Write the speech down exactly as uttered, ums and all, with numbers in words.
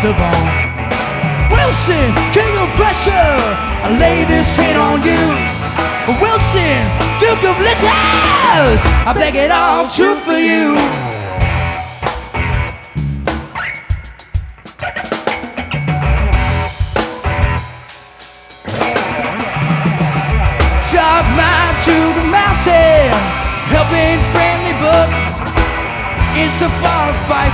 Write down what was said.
the bone. Wilson, king of pressure, I lay this hit on you. Wilson, Duke of Lizards, I beg it all true for you. Talk mine to the mountain, helping friendly, but it's a far fight